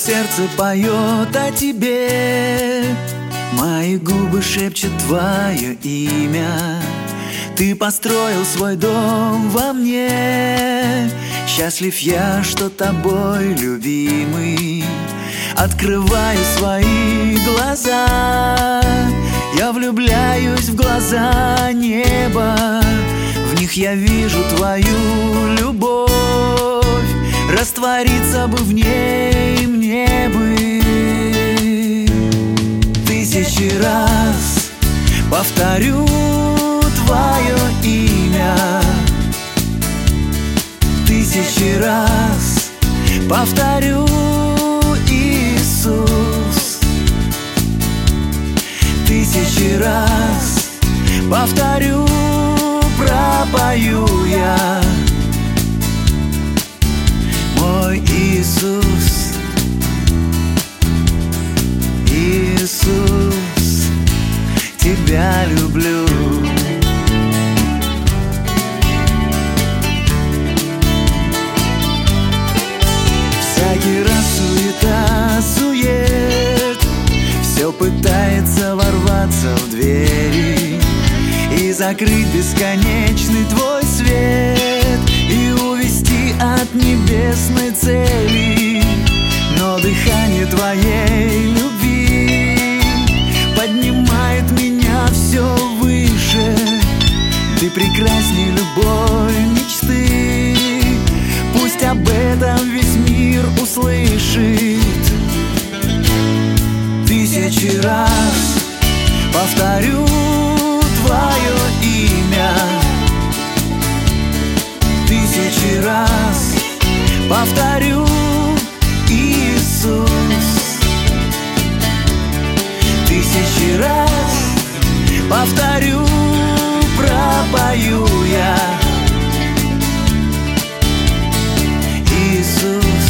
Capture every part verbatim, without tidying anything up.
сердце поет о тебе, мои губы шепчут твое имя. Ты построил свой дом во мне. Счастлив я, что тобой любимый. Открываю свои глаза, я влюбляюсь в глаза неба. В них я вижу твою любовь. Раствориться бы в ней мне бы. Тысячи раз повторю твое имя. Тысячи раз повторю Иисус. Тысячи раз повторю, пропою я. Мой Иисус, Иисус, тебя люблю. Всякий раз суета, сует, все пытается ворваться в двери и закрыть бесконечный твой свет, и увести от небесной цели. Но дыхание твоей любви поднимает меня все выше. Ты прекрасней любой мечты. Пусть об этом весь мир услышит. Тысячи раз повторю твое имя. Тысячи раз повторю Иисус. Тысячи раз повторю, пропою я. Иисус,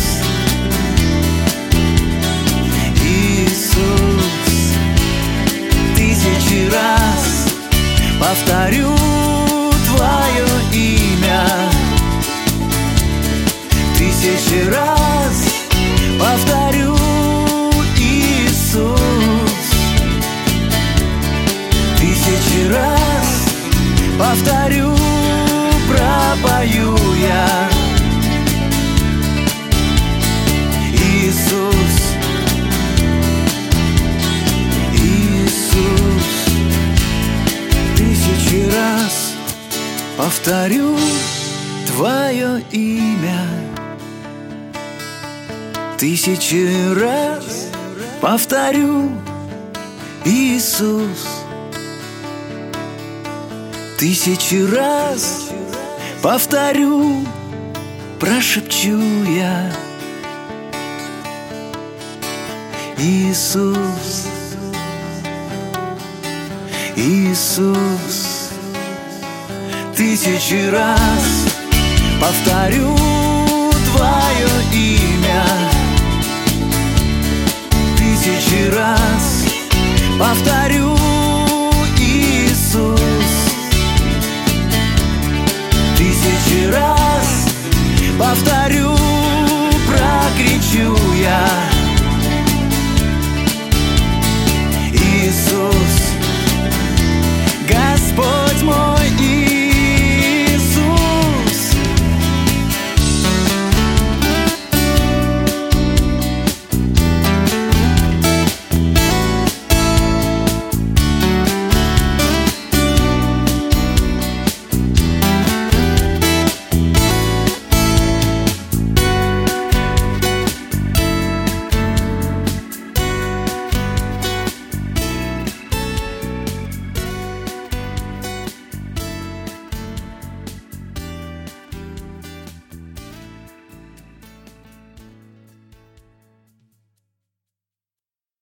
Иисус. Тысячи раз повторю твое имя. Тысячи раз повторю Иисус. Тысячи раз повторю, пропою я. Иисус, Иисус. Тысячи раз повторю твое имя. Тысячи раз повторю Иисус. Тысячи раз повторю, прошепчу я. Иисус, Иисус. Тысячи раз повторю твое имя. Тысячи раз повторю Иисус. Тысячи раз повторю